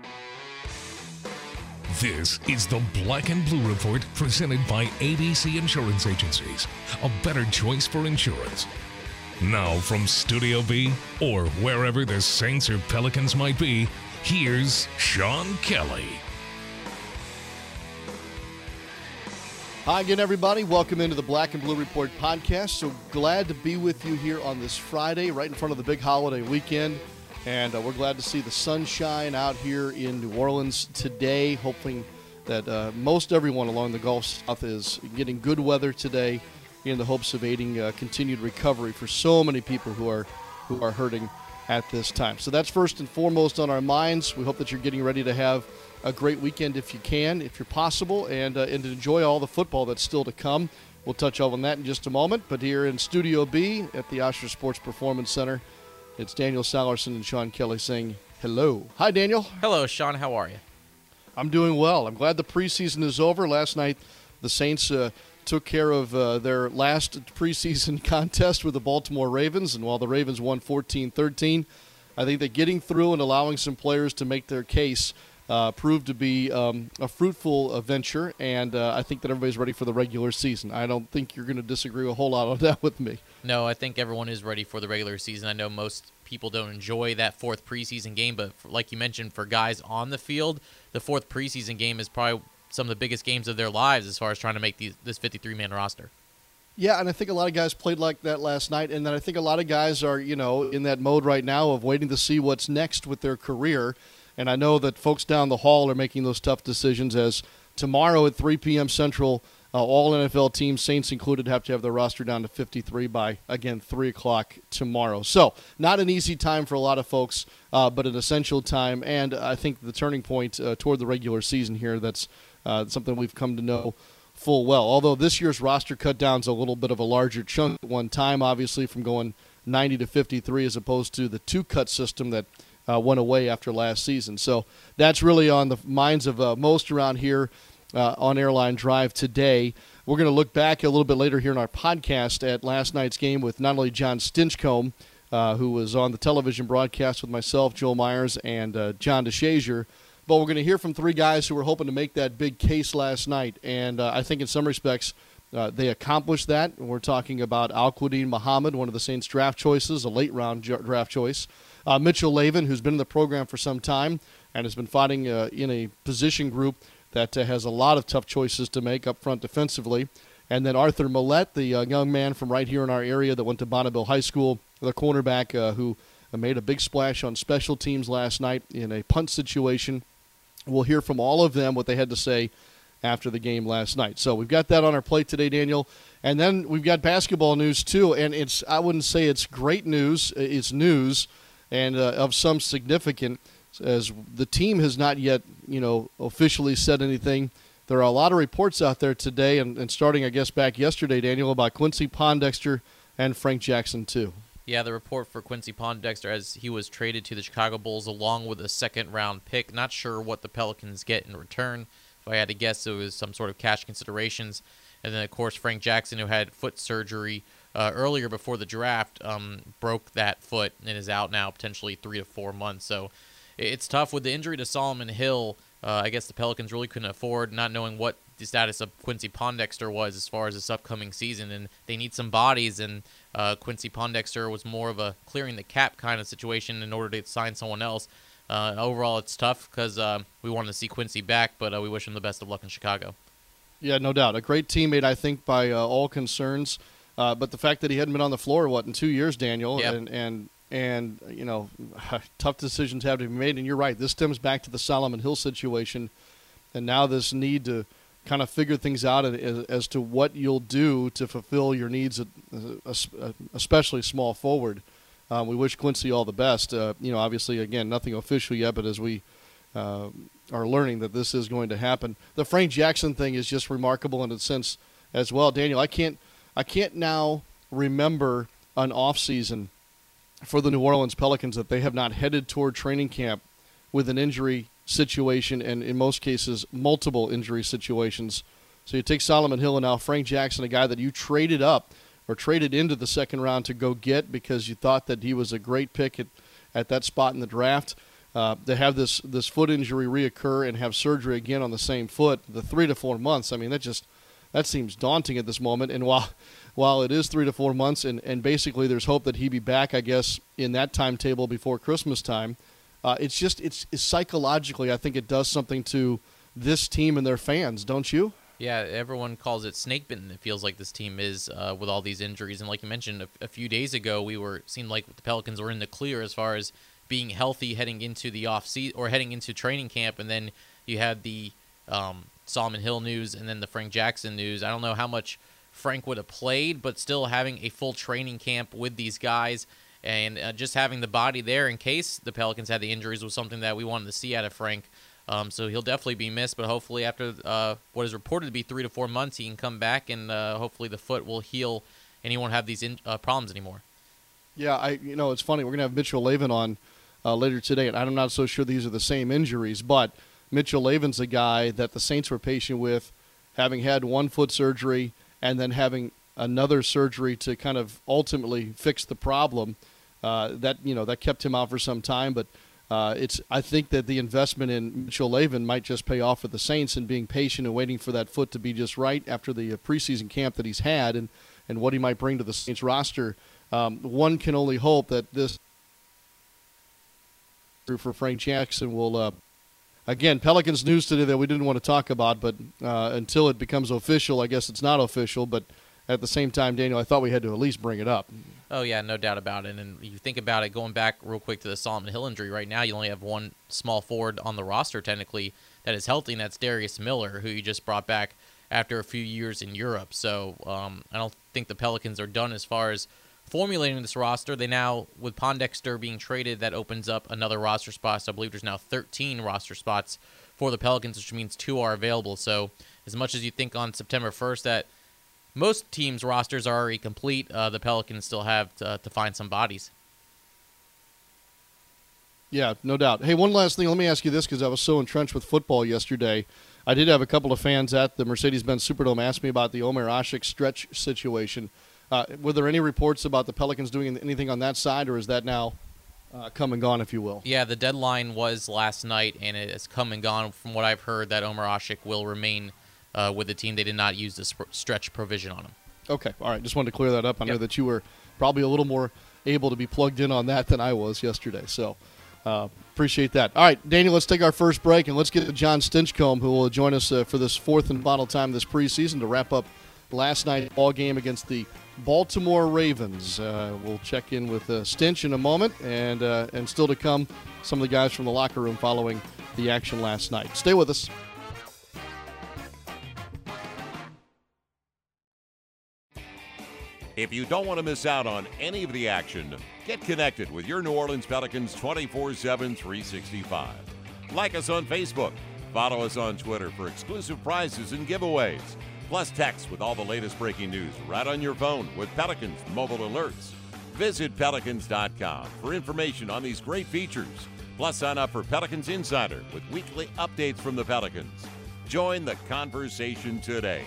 This is the Black and Blue Report presented by ABC Insurance Agencies, a better choice for insurance. Now from Studio B, or wherever the Saints or Pelicans might be, here's Sean Kelly. Hi again, everybody. Welcome into the Black and Blue Report podcast. So glad to be with you here on this Friday, right in front of the big holiday weekend. And we're glad to see the sunshine out here in New Orleans today, hoping that most everyone along the Gulf South is getting good weather today in the hopes of aiding continued recovery for so many people who are hurting at this time. So that's first and foremost on our minds. We hope that you're getting ready to have a great weekend if you can, if you're possible, and to enjoy all the football that's still to come. We'll touch on that in just a moment. But here in Studio B at the Osher Sports Performance Center, it's Daniel Sallerson and Sean Kelly saying hello. Hi, Daniel. Hello, Sean. How are you? I'm doing well. I'm glad the preseason is over. Last night, the Saints took care of their last preseason contest with the Baltimore Ravens, and while the Ravens won 14-13, I think that getting through and allowing some players to make their case proved to be a fruitful venture, and I think that everybody's ready for the regular season. I don't think you're going to disagree a whole lot on that with me. No, I think everyone is ready for the regular season. I know most people don't enjoy that fourth preseason game, but like you mentioned, for guys on the field, the fourth preseason game is probably some of the biggest games of their lives as far as trying to make this 53-man roster. Yeah, and I think a lot of guys played like that last night, and then I think a lot of guys are, in that mode right now of waiting to see what's next with their career. And I know that folks down the hall are making those tough decisions, as tomorrow at 3 p.m. Central, all NFL teams, Saints included, have to have their roster down to 53 by, again, 3 o'clock tomorrow. So not an easy time for a lot of folks, but an essential time, and I think the turning point toward the regular season here, that's something we've come to know full well. Although this year's roster cut down is a little bit of a larger chunk at one time, obviously, from going 90 to 53 as opposed to the two-cut system that went away after last season. So that's really on the minds of most around here on Airline Drive today. We're going to look back a little bit later here in our podcast at last night's game with not only John Stinchcomb, who was on the television broadcast with myself, Joel Myers, and John DeShazier, but we're going to hear from three guys who were hoping to make that big case last night. And I think in some respects they accomplished that. We're talking about Al-Quadin Muhammad, one of the Saints' draft choices, a late-round draft choice. Mitchell Lavin, who's been in the program for some time and has been fighting in a position group that has a lot of tough choices to make up front defensively. And then Arthur Millette, the young man from right here in our area that went to Bonneville High School, the cornerback who made a big splash on special teams last night in a punt situation. We'll hear from all of them what they had to say after the game last night. So we've got that on our plate today, Daniel. And then we've got basketball news too. And I wouldn't say it's great news. It's news and of some significance, as the team has not yet, officially said anything. There are a lot of reports out there today, and starting, I guess, back yesterday, Daniel, about Quincy Pondexter and Frank Jackson too. Yeah, the report for Quincy Pondexter as he was traded to the Chicago Bulls along with a second-round pick. Not sure what the Pelicans get in return. If I had to guess, it was some sort of cash considerations. And then, of course, Frank Jackson, who had foot surgery earlier before the draft, broke that foot and is out now potentially 3 to 4 months. So it's tough with the injury to Solomon Hill. I guess the Pelicans really couldn't afford not knowing what the status of Quincy Pondexter was as far as this upcoming season, and they need some bodies, and Quincy Pondexter was more of a clearing the cap kind of situation in order to sign someone else. Overall, it's tough because we wanted to see Quincy back, but we wish him the best of luck in Chicago. Yeah, no doubt. A great teammate, I think, by all concerns. But the fact that he hadn't been on the floor, in 2 years, Daniel, yep. and tough decisions have to be made. And you're right. This stems back to the Solomon Hill situation, and now this need to kind of figure things out as to what you'll do to fulfill your needs, especially small forward. We wish Quincy all the best. Obviously, again, nothing official yet, but as we are learning that this is going to happen. The Frank Jackson thing is just remarkable in a sense as well. Daniel, I can't now remember an offseason for the New Orleans Pelicans that they have not headed toward training camp with an injury situation, and in most cases, multiple injury situations. So you take Solomon Hill and now Frank Jackson, a guy that you traded up or traded into the second round to go get because you thought that he was a great pick at that spot in the draft. to have this foot injury reoccur and have surgery again on the same foot, the 3 to 4 months, I mean, that seems daunting at this moment. And while it is 3 to 4 months, and basically there's hope that he be back, I guess, in that timetable before Christmas time, it's psychologically, I think it does something to this team and their fans, don't you? Yeah, everyone calls it snake bitten. It feels like this team is with all these injuries. And like you mentioned, a few days ago, seemed like the Pelicans were in the clear as far as being healthy heading into the off-season or heading into training camp. And then you had the Solomon Hill news and then the Frank Jackson news. I don't know how much Frank would have played, but still having a full training camp with these guys and just having the body there in case the Pelicans had the injuries was something that we wanted to see out of Frank. So he'll definitely be missed, but hopefully after what is reported to be 3 to 4 months, he can come back and hopefully the foot will heal and he won't have these problems anymore. Yeah, it's funny. We're going to have Mitchell Lavin on later today, and I'm not so sure these are the same injuries, but Mitchell Lavin's a guy that the Saints were patient with, having had one foot surgery and then having another surgery to kind of ultimately fix the problem. That kept him out for some time, but I think that the investment in Mitchell Lavin might just pay off for the Saints and being patient and waiting for that foot to be just right after the preseason camp that he's had and what he might bring to the Saints roster. One can only hope that this for Frank Jackson will again, Pelicans news today that we didn't want to talk about, but until it becomes official, I guess it's not official, but at the same time, Daniel, I thought we had to at least bring it up. Oh, yeah, no doubt about it. And you think about it, going back real quick to the Solomon Hill injury, right now you only have one small forward on the roster, technically, that is healthy, and that's Darius Miller, who you just brought back after a few years in Europe. So I don't think the Pelicans are done as far as formulating this roster. They now, with Pondexter being traded, that opens up another roster spot. So I believe there's now 13 roster spots for the Pelicans, which means 2 are available. So as much as you think on September 1st that most teams' rosters are already complete, the Pelicans still have to find some bodies. Yeah, no doubt. Hey, one last thing. Let me ask you this, because I was so entrenched with football yesterday. I did have a couple of fans at the Mercedes-Benz Superdome ask me about the Omer Asik stretch situation. Were there any reports about the Pelicans doing anything on that side, or is that now come and gone, if you will? Yeah, the deadline was last night, and it has come and gone. From what I've heard, that Omer Asik will remain with the team. They did not use the stretch provision on him. Okay, all right. Just wanted to clear that up. I know that you were probably a little more able to be plugged in on that than I was yesterday, so appreciate that. All right, Daniel, let's take our first break, and let's get to John Stinchcomb, who will join us for this fourth and final time this preseason to wrap up last night's ball game against the Baltimore Ravens. We'll check in with Stinch in a moment, and still to come, some of the guys from the locker room following the action last night. Stay with us. If you don't want to miss out on any of the action, get connected with your New Orleans Pelicans 24/7, 365. Like us on Facebook. Follow us on Twitter for exclusive prizes and giveaways. Plus text with all the latest breaking news right on your phone with Pelicans mobile alerts. Visit Pelicans.com for information on these great features. Plus sign up for Pelicans Insider with weekly updates from the Pelicans. Join the conversation today.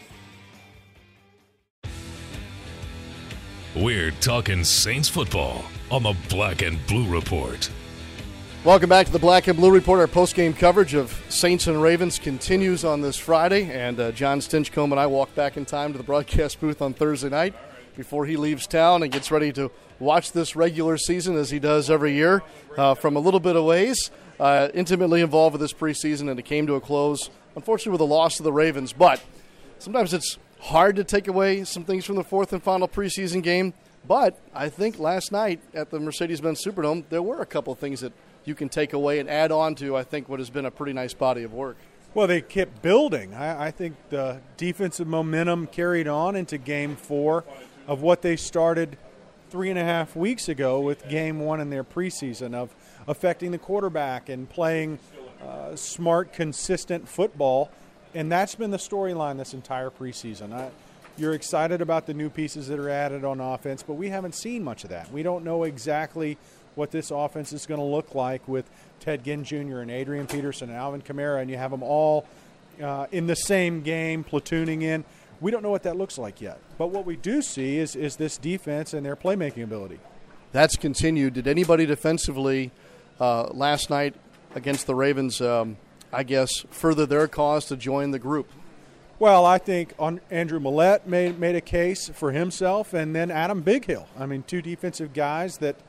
We're talking Saints football on the Black and Blue Report. Welcome back to the Black and Blue Report. Our post-game coverage of Saints and Ravens continues on this Friday, and John Stinchcomb and I walk back in time to the broadcast booth on Thursday night before he leaves town and gets ready to watch this regular season as he does every year from a little bit of ways, intimately involved with this preseason, and it came to a close, unfortunately, with a loss to the Ravens. But sometimes it's hard to take away some things from the fourth and final preseason game, but I think last night at the Mercedes-Benz Superdome, there were a couple of things that you can take away and add on to, I think, what has been a pretty nice body of work. Well, they kept building. I think the defensive momentum carried on into Game 4 of what they started 3.5 weeks ago with Game 1 in their preseason of affecting the quarterback and playing smart, consistent football. And that's been the storyline this entire preseason. You're excited about the new pieces that are added on offense, but we haven't seen much of that. We don't know exactly what this offense is going to look like with Ted Ginn Jr. and Adrian Peterson and Alvin Kamara, and you have them all in the same game, platooning in. We don't know what that looks like yet. But what we do see is this defense and their playmaking ability. That's continued. Did anybody defensively last night against the Ravens, I guess, further their cause to join the group? Well, I think Andrew Millette made a case for himself, and then Adam Bighill. I mean, two defensive guys that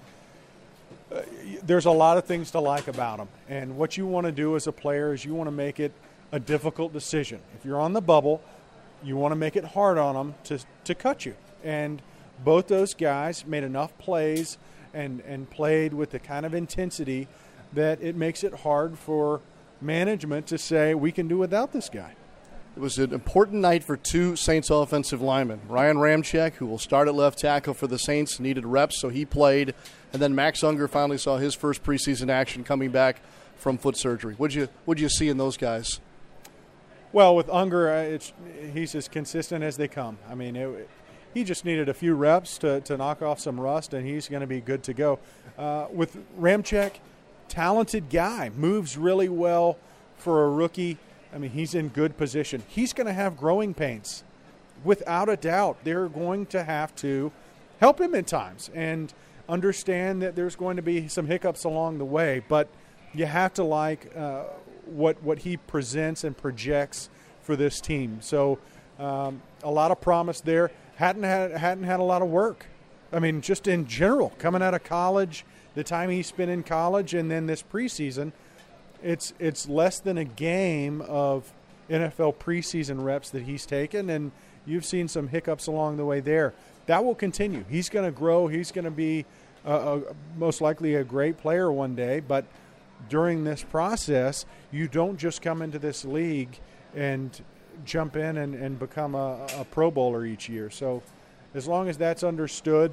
there's a lot of things to like about them. And what you want to do as a player is you want to make it a difficult decision. If you're on the bubble, you want to make it hard on them to cut you. And both those guys made enough plays and played with the kind of intensity that it makes it hard for management to say we can do without this guy. It was an important night for two Saints offensive linemen. Ryan Ramczyk, who will start at left tackle for the Saints, needed reps, so he played. And then Max Unger finally saw his first preseason action coming back from foot surgery. What'd you see in those guys? Well, with Unger, he's as consistent as they come. I mean, he just needed a few reps to knock off some rust, and he's going to be good to go. With Ramczyk, talented guy, moves really well for a rookie. I mean, he's in good position. He's going to have growing pains. Without a doubt, they're going to have to help him at times and understand that there's going to be some hiccups along the way. But you have to like what he presents and projects for this team. So a lot of promise there. Hadn't had a lot of work. I mean, just in general, coming out of college, the time he spent in college, and then this preseason, it's less than a game of NFL preseason reps that he's taken, and you've seen some hiccups along the way there. That will continue. He's going to grow. He's going to be most likely a great player one day, but during this process, you don't just come into this league and jump in and become a Pro Bowler each year. So as long as that's understood,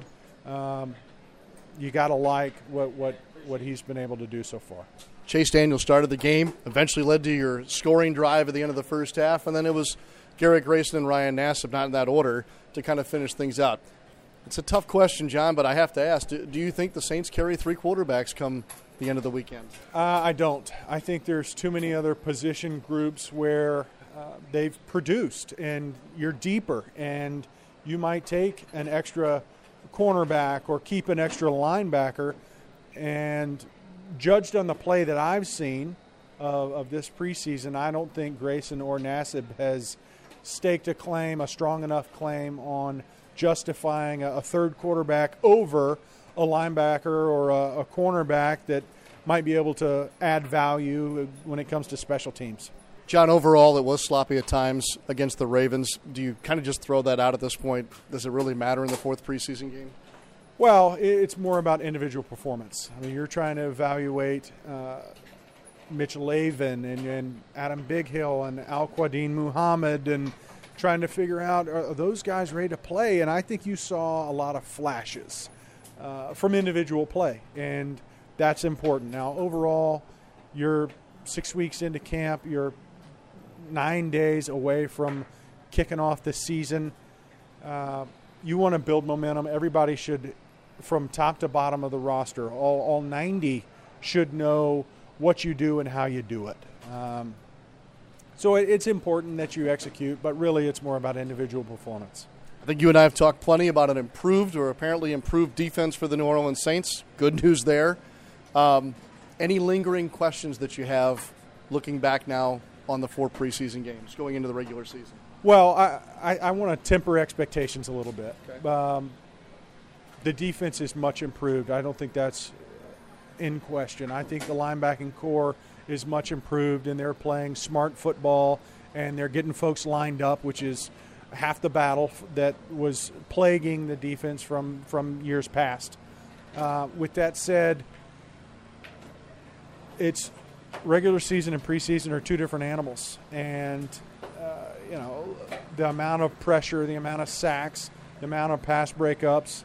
you got to like what he's been able to do so far. Chase Daniel started the game, eventually led to your scoring drive at the end of the first half, and then it was Garrett Grayson and Ryan Nassib, not in that order, to kind of finish things out. It's a tough question, John, but I have to ask, do you think the Saints carry three quarterbacks come the end of the weekend? I don't. I think there's too many other position groups where they've produced, and you're deeper, and you might take an extra cornerback or keep an extra linebacker, and judged on the play that I've seen of this preseason, I don't think Grayson or Nassib has staked a strong enough claim on justifying a third quarterback over a linebacker or a cornerback that might be able to add value when it comes to special teams. John, overall, it was sloppy at times against the Ravens. Do you kind of just throw that out at this point? Does it really matter in the fourth preseason game? Well, it's more about individual performance. I mean, you're trying to evaluate Mitch Lavin and Adam Bighill and Al-Quadin Muhammad and trying to figure out, are those guys ready to play? And I think you saw a lot of flashes from individual play, and that's important. Now, overall, you're 6 weeks into camp. You're 9 days away from kicking off the season. You want to build momentum. Everybody should, from top to bottom of the roster, all 90 should know what you do and how you do it. So it's important that you execute, but really it's more about individual performance. I think you and I have talked plenty about an improved or apparently improved defense for the New Orleans Saints. Good news there. Any lingering questions that you have looking back now on the 4 preseason games going into the regular season? Well, I want to temper expectations a little bit. Okay. The defense is much improved. I don't think that's in question. I think the linebacking core is much improved, and they're playing smart football, and they're getting folks lined up, which is half the battle that was plaguing the defense from years past. With that said, it's regular season and preseason are two different animals, and the amount of pressure, the amount of sacks, the amount of pass breakups.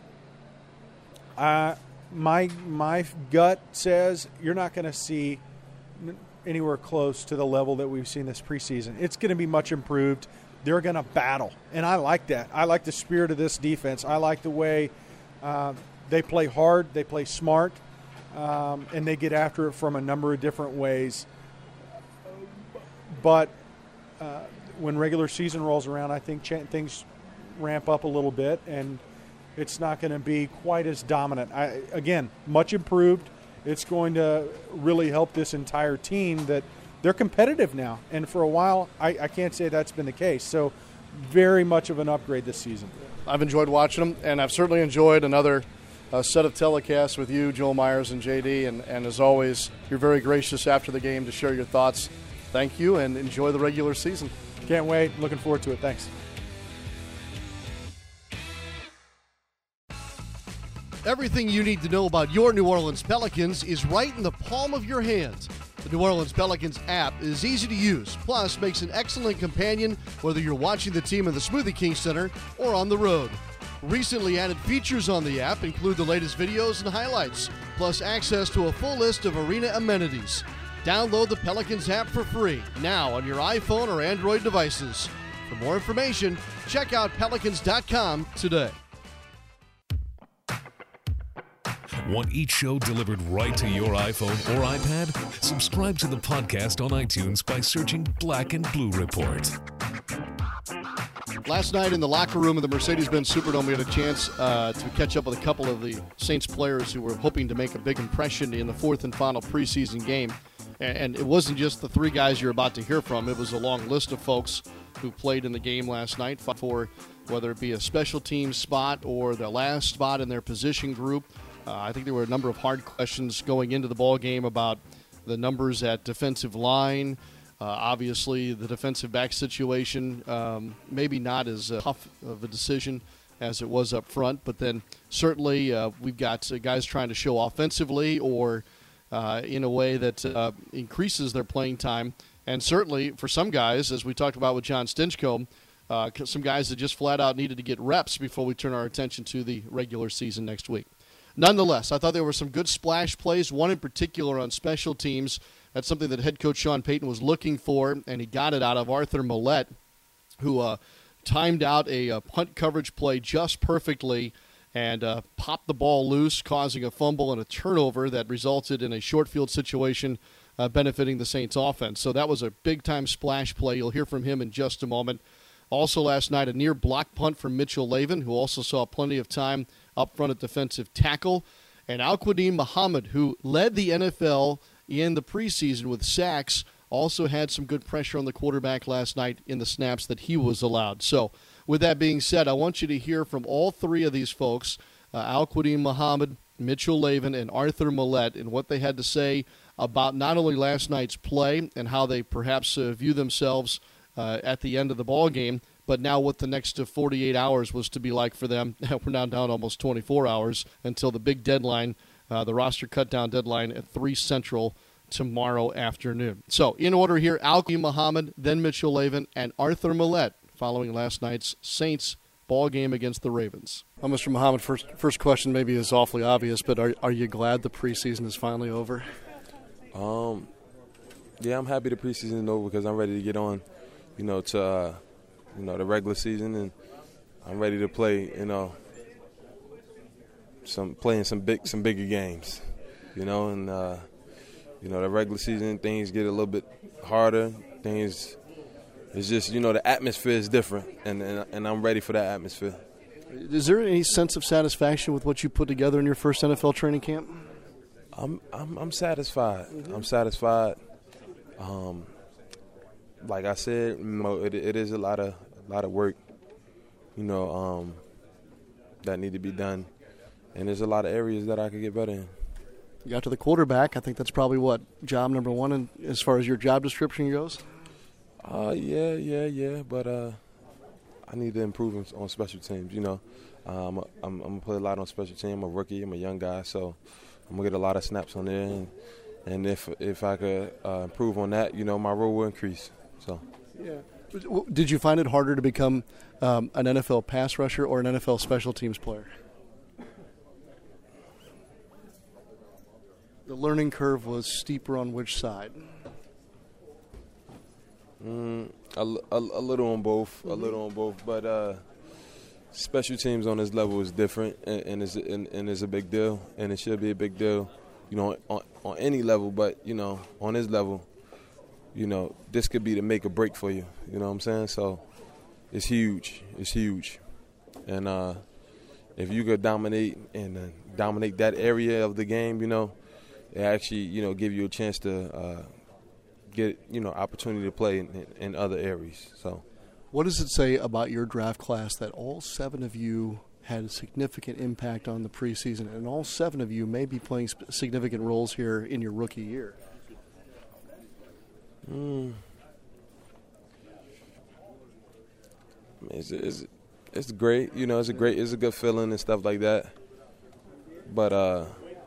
My gut says you're not going to see anywhere close to the level that we've seen this preseason. It's going to be much improved. They're going to battle, and I like that. I like the spirit of this defense. I like the way they play hard, they play smart, and they get after it from a number of different ways. But when regular season rolls around, I think things ramp up a little bit, and it's not going to be quite as dominant. Again, much improved, it's going to really help this entire team that they're competitive now. And for a while, I can't say that's been the case. So very much of an upgrade this season. I've enjoyed watching them, and I've certainly enjoyed another set of telecasts with you, Joel Myers and JD. And as always, you're very gracious after the game to share your thoughts. Thank you, and enjoy the regular season. Can't wait. Looking forward to it. Thanks. Everything you need to know about your New Orleans Pelicans is right in the palm of your hands. The New Orleans Pelicans app is easy to use, plus makes an excellent companion whether you're watching the team in the Smoothie King Center or on the road. Recently added features on the app include the latest videos and highlights, plus access to a full list of arena amenities. Download the Pelicans app for free now on your iPhone or Android devices. For more information, check out Pelicans.com today. Want each show delivered right to your iPhone or iPad? Subscribe to the podcast on iTunes by searching Black and Blue Report. Last night in the locker room of the Mercedes-Benz Superdome, we had a chance to catch up with a couple of the Saints players who were hoping to make a big impression in the fourth and final preseason game. And it wasn't just the three guys you're about to hear from. It was a long list of folks who played in the game last night for whether it be a special team spot or the last spot in their position group. I think there were a number of hard questions going into the ball game about the numbers at defensive line. Obviously, the defensive back situation, maybe not as tough of a decision as it was up front, but then certainly we've got guys trying to show offensively or in a way that increases their playing time. And certainly for some guys, as we talked about with John Stinchcomb, some guys that just flat out needed to get reps before we turn our attention to the regular season next week. Nonetheless, I thought there were some good splash plays, one in particular on special teams. That's something that head coach Sean Payton was looking for, and he got it out of Arthur Millette, who timed out a punt coverage play just perfectly and popped the ball loose, causing a fumble and a turnover that resulted in a short field situation benefiting the Saints offense. So that was a big-time splash play. You'll hear from him in just a moment. Also last night, a near block punt from Mitchell Lavin, who also saw plenty of time up front at defensive tackle. And Al-Quadin Muhammad, who led the NFL in the preseason with sacks, also had some good pressure on the quarterback last night in the snaps that he was allowed. So with that being said, I want you to hear from all three of these folks, Al-Quadin Muhammad, Mitchell Lavin, and Arthur Millette, and what they had to say about not only last night's play and how they perhaps view themselves at the end of the ball game, but now what the next 48 hours was to be like for them. We're now down almost 24 hours until the big deadline, the roster cut-down deadline at 3 Central tomorrow afternoon. So in order here, Al-Quadin Muhammad, then Mitchell Lavin, and Arthur Millette following last night's Saints ball game against the Ravens. Well, Mr. Muhammad, first question maybe is awfully obvious, but are you glad the preseason is finally over? Yeah, I'm happy the preseason is over because I'm ready to get on, to the regular season, and I'm ready to play, some bigger games, and the regular season things get a little bit harder. It's just, the atmosphere is different, and I'm ready for that atmosphere. Is there any sense of satisfaction with what you put together in your first NFL training camp? I'm satisfied. I'm satisfied. Like I said, it is a lot of work, that need to be done, and there's a lot of areas that I could get better in. You got to the quarterback. I think that's probably job number one as far as your job description goes. Yeah. But I need to improve on special teams. I'm gonna play a lot on special teams. I'm a rookie. I'm a young guy, so I'm gonna get a lot of snaps on there. And if I could improve on that, my role will increase. So. Yeah. Did you find it harder to become an NFL pass rusher or an NFL special teams player? The learning curve was steeper on which side? A little on both. A little on both. But special teams on this level is different, and it's a big deal, and it should be a big deal, on any level. But on this level, this could be the make or break for you. You know what I'm saying? So it's huge. It's huge. And if you could dominate that area of the game, it actually, give you a chance to get, opportunity to play in other areas. So, what does it say about your draft class that all 7 of you had a significant impact on the preseason, and all 7 of you may be playing significant roles here in your rookie year? It's great, it's a good feeling and stuff like that. But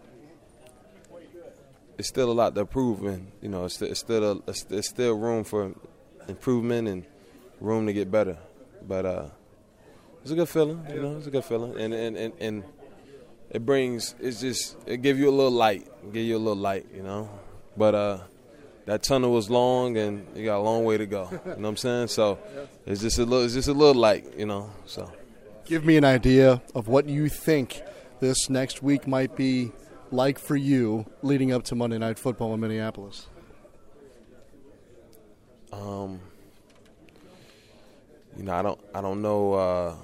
it's still a lot to improve, and it's still room for improvement and room to get better. But it's a good feeling, it's a good feeling, and it gives you a little light, But that tunnel was long, and you got a long way to go. You know what I'm saying? So it's just a little light, So give me an idea of what you think this next week might be like for you leading up to Monday Night Football in Minneapolis. I don't know.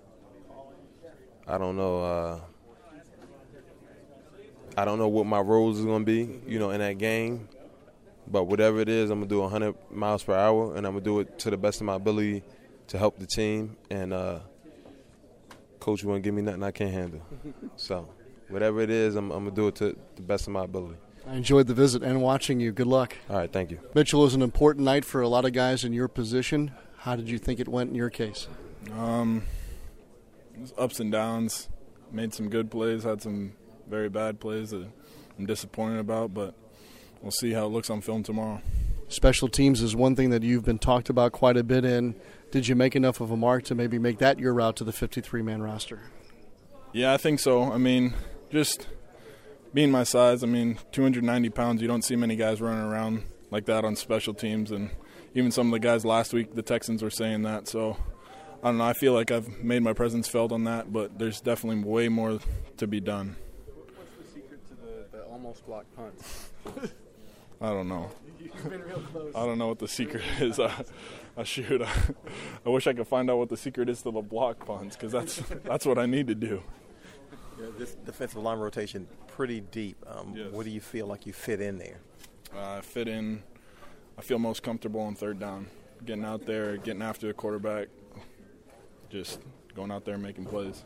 I don't know what my roles is going to be, in that game. But whatever it is, I'm going to do 100 miles per hour, and I'm going to do it to the best of my ability to help the team. And Coach won't give me nothing I can't handle. So whatever it is, I'm going to do it to the best of my ability. I enjoyed the visit and watching you. Good luck. All right, thank you. Mitchell, it was an important night for a lot of guys in your position. How did you think it went in your case? It was ups and downs. Made some good plays, had some very bad plays that I'm disappointed about, but we'll see how it looks on film tomorrow. Special teams is one thing that you've been talked about quite a bit in. Did you make enough of a mark to maybe make that your route to the 53-man roster? Yeah, I think so. Just being my size, 290 pounds, you don't see many guys running around like that on special teams. And even some of the guys last week, the Texans were saying that. So, I don't know. I feel like I've made my presence felt on that, but there's definitely way more to be done. What's the secret to the almost blocked punts? I don't know. You've been real close. I don't know what the secret is. I wish I could find out what the secret is to the block punts, because that's what I need to do. Yeah, this defensive line rotation pretty deep. Yes. What do you feel like you fit in there? I fit in. I feel most comfortable on third down, getting out there, getting after the quarterback, just going out there and making plays.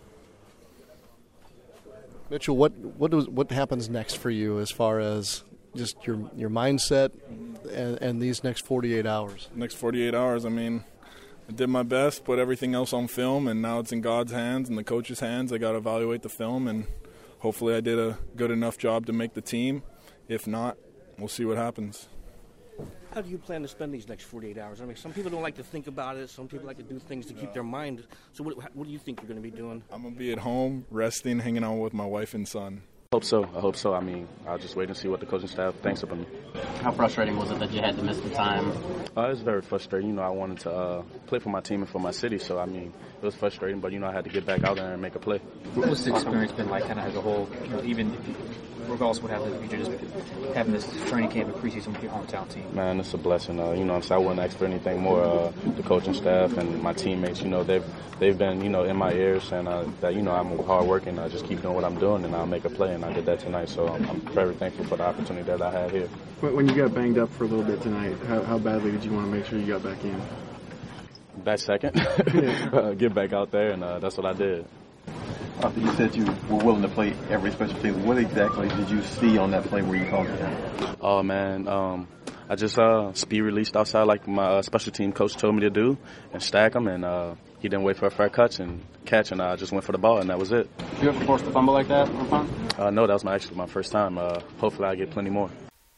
Mitchell, what happens next for you as far as just your mindset and these next 48 hours? Next 48 hours, I did my best, put everything else on film, and now it's in God's hands and the coach's hands. I got to evaluate the film, and hopefully I did a good enough job to make the team. If not, we'll see what happens. How do you plan to spend these next 48 hours? Some people don't like to think about it. Some people like to do things to keep their mind. So what do you think you're going to be doing? I'm going to be at home, resting, hanging out with my wife and son. I hope so. I'll just wait and see what the coaching staff thinks of me. How frustrating was it that you had to miss the time? It was very frustrating. I wanted to play for my team and for my city, so, it was frustrating, but, I had to get back out there and make a play. What was the experience been like kind of as a whole, even if you, regardless of what happens in the future, just having this training camp and preseason with your hometown team? Man, it's a blessing. I wouldn't ask for anything more. The coaching staff and my teammates, they've been, in my ears, and that, I'm hard working. I just keep doing what I'm doing, and I'll make a play, and I did that tonight. So I'm very thankful for the opportunity that I had here. When you got banged up for a little bit tonight, how badly did you want to make sure you got back in? That second, get back out there, and that's what I did. After you said you were willing to play every special team, what exactly did you see on that play where you called it down? Oh, man, I just speed released outside like my special team coach told me to do and stack them, and he didn't wait for a fair catch, and I just went for the ball, and that was it. Did you ever force a fumble like that on punt? No, that was actually my first time. Hopefully I get plenty more.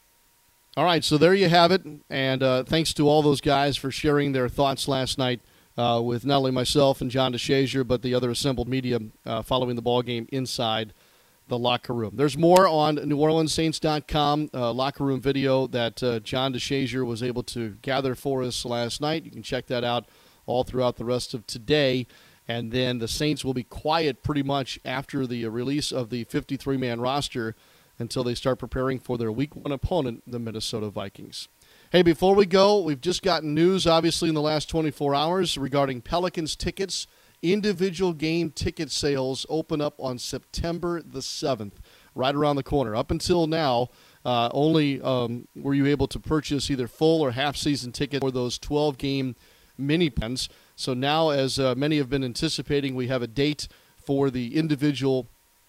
All right, so there you have it, and thanks to all those guys for sharing their thoughts last night with not only myself and John DeShazier, but the other assembled media following the ball game inside the locker room. There's more on NewOrleansSaints.com, locker room video that John DeShazier was able to gather for us last night. You can check that out all throughout the rest of today. And then the Saints will be quiet pretty much after the release of the 53-man roster until they start preparing for their Week 1 opponent, the Minnesota Vikings. Hey, before we go, we've just gotten news, obviously, in the last 24 hours regarding Pelicans tickets. Individual game ticket sales open up on September the 7th, right around the corner. Up until now, only were you able to purchase either full or half-season tickets for those 12-game mini pens. So now, as many have been anticipating, we have a date for the individual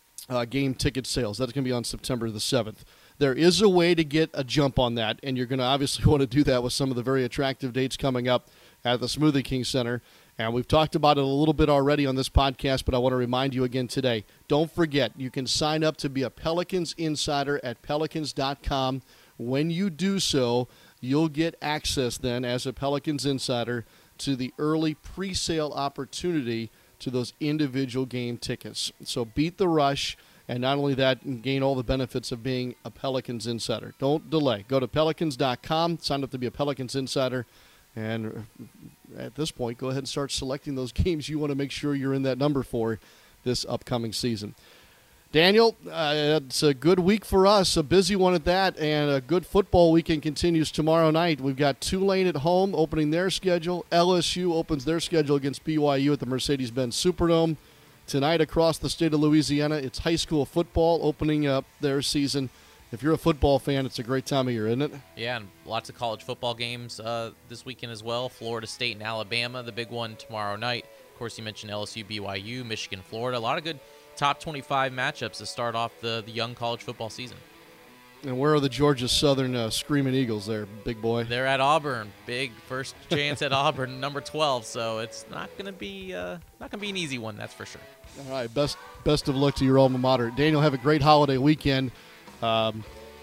game ticket sales. That's going to be on September the 7th. There is a way to get a jump on that, and you're going to obviously want to do that with some of the very attractive dates coming up at the Smoothie King Center. And we've talked about it a little bit already on this podcast, but I want to remind you again today. Don't forget, you can sign up to be a Pelicans insider at Pelicans.com. When you do so, you'll get access then as a Pelicans insider to the early pre-sale opportunity to those individual game tickets. So beat the rush. And not only that, gain all the benefits of being a Pelicans insider. Don't delay. Go to Pelicans.com, sign up to be a Pelicans insider, and at this point, go ahead and start selecting those games you want to make sure you're in that number for this upcoming season. Daniel, it's a good week for us, a busy one at that, and a good football weekend continues tomorrow night. We've got Tulane at home opening their schedule. LSU opens their schedule against BYU at the Mercedes-Benz Superdome. Tonight across the state of Louisiana, it's high school football opening up their season. If you're a football fan, it's a great time of year, isn't it? Yeah, and lots of college football games this weekend as well. Florida State and Alabama, the big one tomorrow night. Of course, you mentioned LSU, BYU, Michigan, Florida. A lot of good top 25 matchups to start off the young college football season. And where are the Georgia Southern Screaming Eagles there, big boy? They're at Auburn. Big first chance at Auburn, number 12. So it's not going to be an easy one, that's for sure. All right, best of luck to your alma mater. Daniel, have a great holiday weekend. And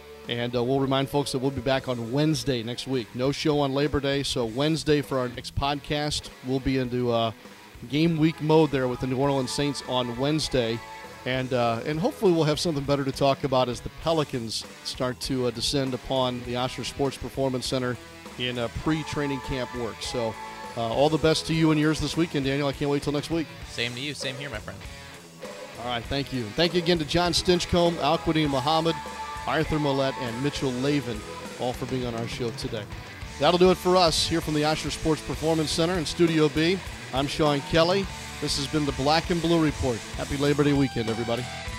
we'll remind folks that we'll be back on Wednesday next week. No show on Labor Day, so Wednesday for our next podcast. We'll be into game week mode there with the New Orleans Saints on Wednesday. And hopefully we'll have something better to talk about as the Pelicans start to descend upon the Osher Sports Performance Center in pre-training camp work. So all the best to you and yours this weekend, Daniel. I can't wait till next week. Same to you. Same here, my friend. All right, thank you. Thank you again to John Stinchcomb, Alquadine Muhammad, Arthur Millette, and Mitchell Lavin, all for being on our show today. That'll do it for us here from the Osher Sports Performance Center in Studio B. I'm Sean Kelly. This has been the Black and Blue Report. Happy Labor Day weekend, everybody.